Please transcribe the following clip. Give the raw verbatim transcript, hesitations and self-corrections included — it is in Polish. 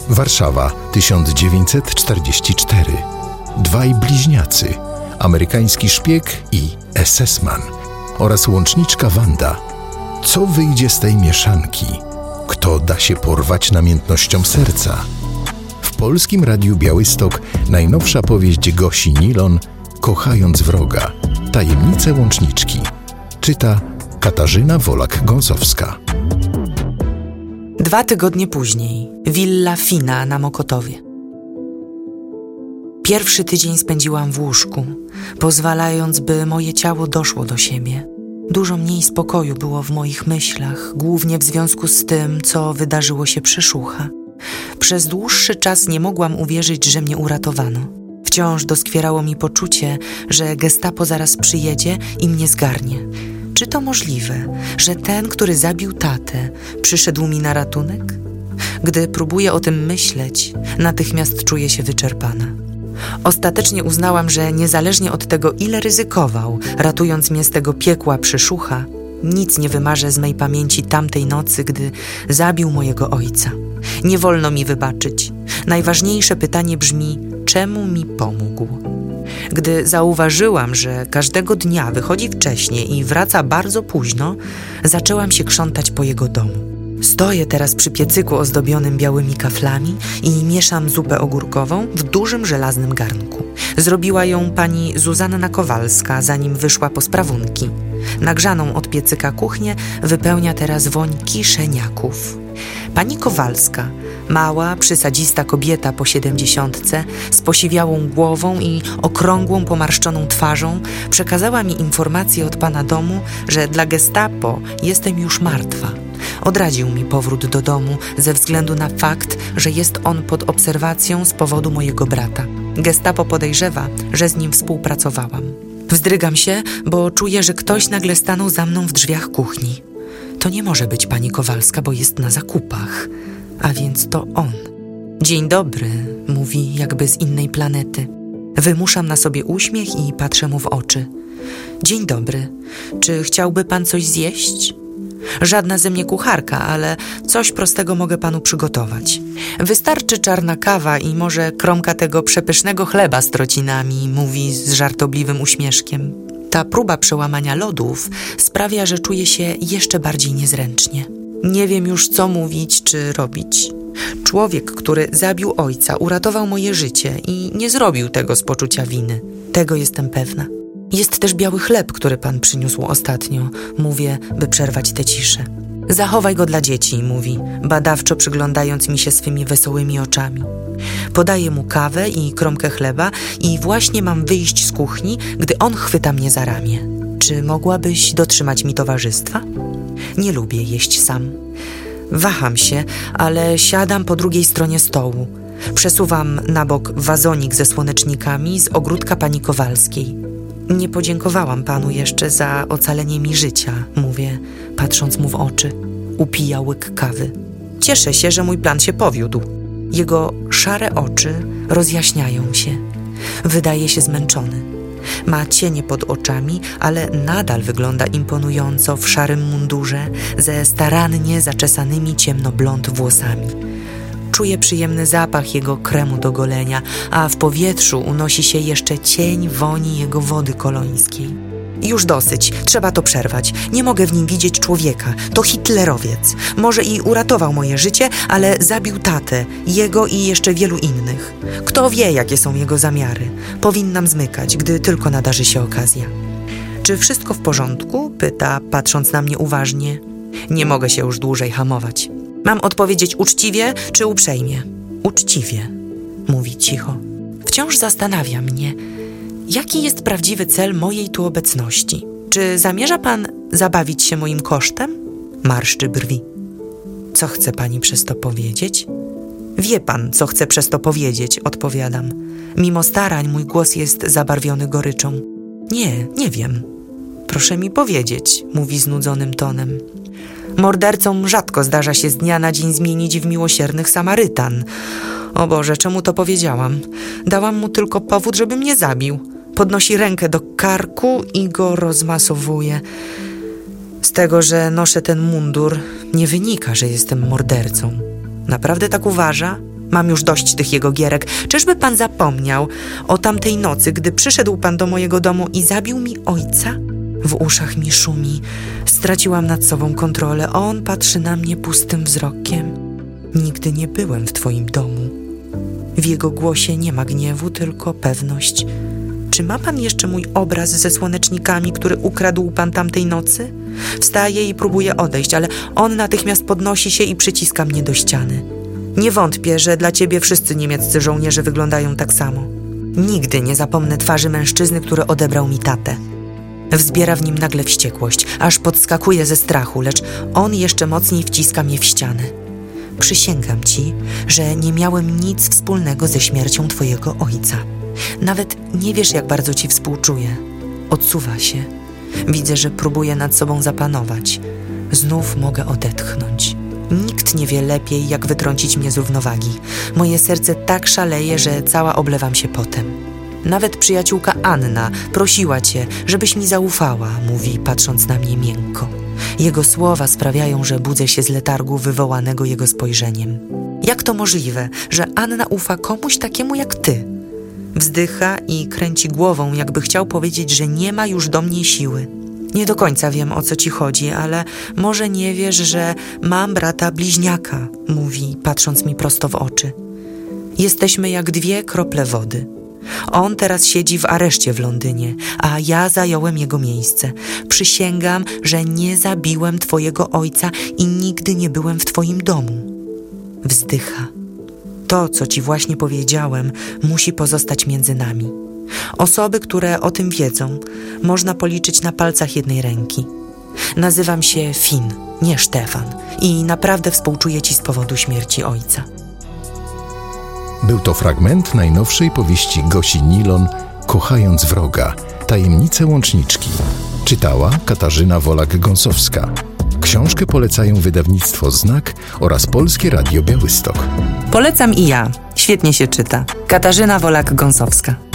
Warszawa, tysiąc dziewięćset czterdziesty czwarty. Dwaj bliźniacy, amerykański szpieg i esesman oraz łączniczka Wanda. Co wyjdzie z tej mieszanki? Kto da się porwać namiętnościom serca? W Polskim Radiu Białystok najnowsza powieść Gosi Nilon Kochając wroga. Tajemnice łączniczki. Czyta Katarzyna Wolak-Gąsowska. Dwa tygodnie później. Willa Fina na Mokotowie. Pierwszy tydzień spędziłam w łóżku, pozwalając, by moje ciało doszło do siebie. Dużo mniej spokoju było w moich myślach, głównie w związku z tym, co wydarzyło się przy Szucha. Przez dłuższy czas nie mogłam uwierzyć, że mnie uratowano. Wciąż doskwierało mi poczucie, że gestapo zaraz przyjedzie i mnie zgarnie. Czy to możliwe, że ten, który zabił tatę, przyszedł mi na ratunek? Gdy próbuję o tym myśleć, natychmiast czuję się wyczerpana. Ostatecznie uznałam, że niezależnie od tego, ile ryzykował, ratując mnie z tego piekła przy Szucha, nic nie wymarzę z mej pamięci tamtej nocy, gdy zabił mojego ojca. Nie wolno mi wybaczyć. Najważniejsze pytanie brzmi, czemu mi pomógł? Gdy zauważyłam, że każdego dnia wychodzi wcześnie i wraca bardzo późno, zaczęłam się krzątać po jego domu. Stoję teraz przy piecyku ozdobionym białymi kaflami i mieszam zupę ogórkową w dużym żelaznym garnku. Zrobiła ją pani Zuzanna Kowalska, zanim wyszła po sprawunki. Nagrzaną od piecyka kuchnię wypełnia teraz woń kiszeniaków. Pani Kowalska, mała, przysadzista kobieta po siedemdziesiątce, z posiwiałą głową i okrągłą, pomarszczoną twarzą, przekazała mi informację od pana domu, że dla gestapo jestem już martwa. Odradził mi powrót do domu ze względu na fakt, że jest on pod obserwacją z powodu mojego brata. Gestapo podejrzewa, że z nim współpracowałam. Wzdrygam się, bo czuję, że ktoś nagle stanął za mną w drzwiach kuchni. To nie może być pani Kowalska, bo jest na zakupach. A więc to on. Dzień dobry, mówi jakby z innej planety. Wymuszam na sobie uśmiech i patrzę mu w oczy. Dzień dobry, czy chciałby pan coś zjeść? Żadna ze mnie kucharka, ale coś prostego mogę panu przygotować. Wystarczy czarna kawa i może kromka tego przepysznego chleba z trocinami, mówi z żartobliwym uśmieszkiem. Ta próba przełamania lodów sprawia, że czuję się jeszcze bardziej niezręcznie. Nie wiem już, co mówić czy robić. Człowiek, który zabił ojca, uratował moje życie i nie zrobił tego z poczucia winy. Tego jestem pewna. Jest też biały chleb, który pan przyniósł ostatnio, mówię, by przerwać tę ciszę. Zachowaj go dla dzieci, mówi, badawczo przyglądając mi się swymi wesołymi oczami. Podaję mu kawę i kromkę chleba i właśnie mam wyjść z kuchni, gdy on chwyta mnie za ramię. Czy mogłabyś dotrzymać mi towarzystwa? Nie lubię jeść sam. Waham się, ale siadam po drugiej stronie stołu. Przesuwam na bok wazonik ze słonecznikami z ogródka pani Kowalskiej. Nie podziękowałam panu jeszcze za ocalenie mi życia, mówię, patrząc mu w oczy. Upija łyk kawy. Cieszę się, że mój plan się powiódł. Jego szare oczy rozjaśniają się. Wydaje się zmęczony. Ma cienie pod oczami, ale nadal wygląda imponująco w szarym mundurze ze starannie zaczesanymi ciemnoblond włosami. Czuję przyjemny zapach jego kremu do golenia, a w powietrzu unosi się jeszcze cień woni jego wody kolońskiej. Już dosyć, trzeba to przerwać. Nie mogę w nim widzieć człowieka. To hitlerowiec. Może i uratował moje życie, ale zabił tatę, jego i jeszcze wielu innych. Kto wie, jakie są jego zamiary. Powinnam zmykać, gdy tylko nadarzy się okazja. Czy wszystko w porządku? Pyta, patrząc na mnie uważnie. Nie mogę się już dłużej hamować. Mam odpowiedzieć uczciwie czy uprzejmie? Uczciwie, mówi cicho. Wciąż zastanawia mnie, jaki jest prawdziwy cel mojej tu obecności. Czy zamierza pan zabawić się moim kosztem? Marszczy brwi. Co chce pani przez to powiedzieć? Wie pan, co chcę przez to powiedzieć, odpowiadam. Mimo starań mój głos jest zabarwiony goryczą. Nie, nie wiem. Proszę mi powiedzieć, mówi znudzonym tonem. Mordercom rzadko zdarza się z dnia na dzień zmienić w miłosiernych Samarytan. O Boże, czemu to powiedziałam? Dałam mu tylko powód, żeby mnie zabił. Podnosi rękę do karku i go rozmasowuje. Z tego, że noszę ten mundur, nie wynika, że jestem mordercą. Naprawdę tak uważa? Mam już dość tych jego gierek. Czyżby pan zapomniał o tamtej nocy, gdy przyszedł pan do mojego domu i zabił mi ojca? W uszach mi szumi. Straciłam nad sobą kontrolę. On patrzy na mnie pustym wzrokiem. Nigdy nie byłem w twoim domu. W jego głosie nie ma gniewu, tylko pewność. Czy ma pan jeszcze mój obraz ze słonecznikami, który ukradł pan tamtej nocy? Wstaję i próbuję odejść, ale on natychmiast podnosi się i przyciska mnie do ściany. Nie wątpię, że dla ciebie wszyscy niemieccy żołnierze wyglądają tak samo. Nigdy nie zapomnę twarzy mężczyzny, który odebrał mi tatę. Wzbiera w nim nagle wściekłość, aż podskakuje ze strachu, lecz on jeszcze mocniej wciska mnie w ścianę. Przysięgam ci, że nie miałem nic wspólnego ze śmiercią twojego ojca. Nawet nie wiesz, jak bardzo ci współczuję. Odsuwa się. Widzę, że próbuje nad sobą zapanować. Znów mogę odetchnąć. Nikt nie wie lepiej, jak wytrącić mnie z równowagi. Moje serce tak szaleje, że cała oblewam się potem. Nawet przyjaciółka Anna prosiła cię, żebyś mi zaufała, mówi, patrząc na mnie miękko. Jego słowa sprawiają, że budzę się z letargu wywołanego jego spojrzeniem. Jak to możliwe, że Anna ufa komuś takiemu jak ty? Wzdycha i kręci głową, jakby chciał powiedzieć, że nie ma już do mnie siły. Nie do końca wiem, o co ci chodzi, ale może nie wiesz, że mam brata bliźniaka, mówi, patrząc mi prosto w oczy. Jesteśmy jak dwie krople wody. On teraz siedzi w areszcie w Londynie, a ja zająłem jego miejsce. Przysięgam, że nie zabiłem twojego ojca i nigdy nie byłem w twoim domu. Wzdycha. To, co ci właśnie powiedziałem, musi pozostać między nami. Osoby, które o tym wiedzą, można policzyć na palcach jednej ręki. Nazywam się Finn, nie Stefan, i naprawdę współczuję ci z powodu śmierci ojca. Był to fragment najnowszej powieści Gosi Nilon Kochając wroga. Tajemnice łączniczki. Czytała Katarzyna Wolak-Gąsowska. Książkę polecają wydawnictwo Znak oraz Polskie Radio Białystok. Polecam i ja. Świetnie się czyta. Katarzyna Wolak-Gąsowska.